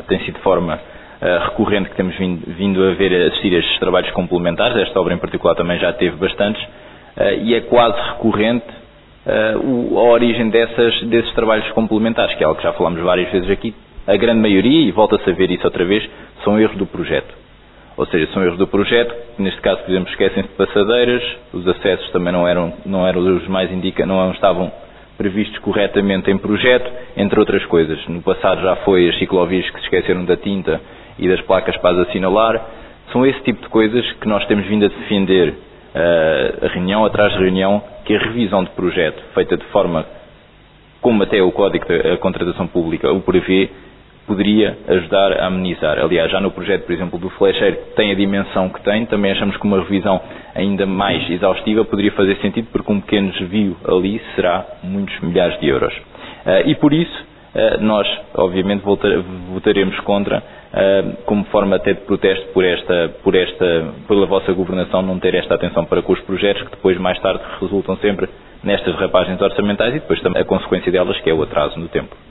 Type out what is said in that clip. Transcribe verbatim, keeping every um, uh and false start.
tem sido de forma uh, recorrente que temos vindo, vindo a ver a assistir a estes trabalhos complementares. Esta obra em particular também já teve bastantes, uh, e é quase recorrente uh, o, a origem dessas, desses trabalhos complementares, que é algo que já falámos várias vezes aqui. A grande maioria, e volta-se a ver isso outra vez, são erros do projeto. Ou seja, são erros do projeto, neste caso, por exemplo, esquecem-se de passadeiras, os acessos também não eram, não eram os mais indica, não estavam previstos corretamente em projeto, entre outras coisas. No passado já foi as ciclovias que se esqueceram da tinta e das placas para as assinalar. São esse tipo de coisas que nós temos vindo a defender, uh, reunião atrás de reunião, que a revisão de projeto, feita de forma como até o Código da Contratação Pública o prevê, poderia ajudar a amenizar. Aliás, já no projeto, por exemplo, do flecheiro, que tem a dimensão que tem, também achamos que uma revisão ainda mais exaustiva poderia fazer sentido, porque um pequeno desvio ali será muitos milhares de euros. Uh, e por isso, uh, nós, obviamente, voltar, votaremos contra, uh, como forma até de protesto por esta, por esta, pela vossa governação não ter esta atenção para com os projetos, que depois, mais tarde, resultam sempre nestas rapagens orçamentais e depois também a consequência delas, que é o atraso no tempo.